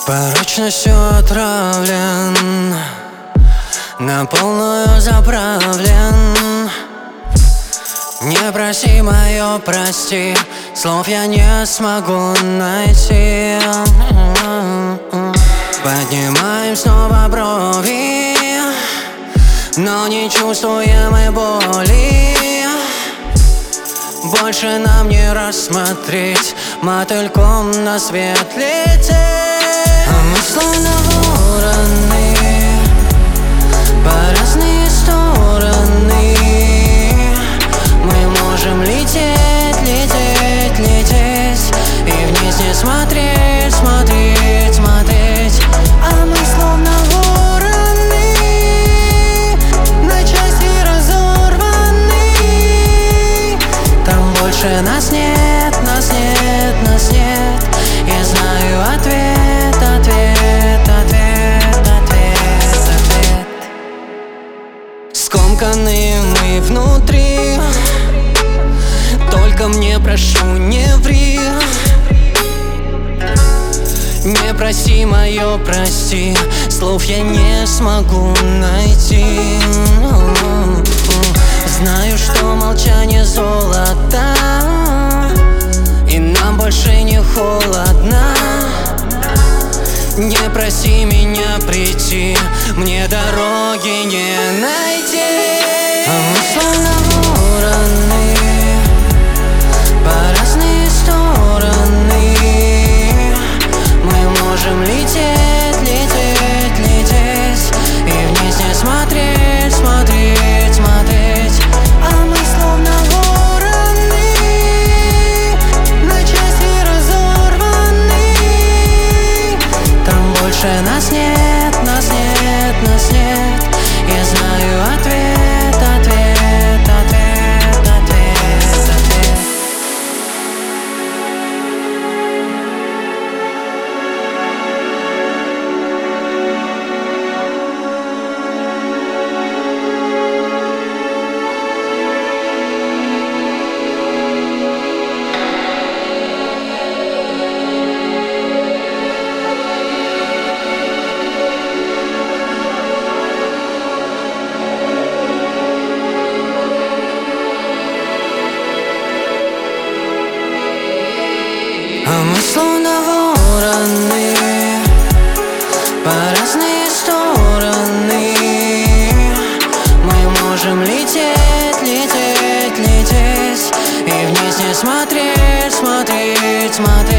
Порочностью отравлен, на полную заправлен. Не проси мое прости, слов я не смогу найти. Поднимаем снова брови, но не чувствуем мы боли. Больше нам не рассмотреть, мотыльком на свет лететь. А мы словно вороны, по разные стороны. Мы можем лететь, лететь, лететь, и вниз не смотреть, смотреть, смотреть. А мы словно вороны, на части разорваны. Там больше нас нет, нас нет, нас нет. Я знаю ответ, ответ, ответ, ответ, ответ. Скомканы мы внутри, только мне прошу, не ври. Не проси мое прости, слов я не смогу найти. Знаю, что молчание золото, и нам больше не холодно. Не проси меня прийти, мне дороги не найти. А мы словно вороны, по разные стороны. Мы можем лететь, лететь, лететь, и вниз не смотреть, смотреть, смотреть. А мы словно вороны, на части разорваны. Там больше нас нет, нас нет, нас нет. Я знаю ответ, ответ, ответ, ответ, ответ. А мы словно вороны, по разные стороны. Мы можем лететь, лететь, лететь, и вниз не смотреть, смотреть, смотреть.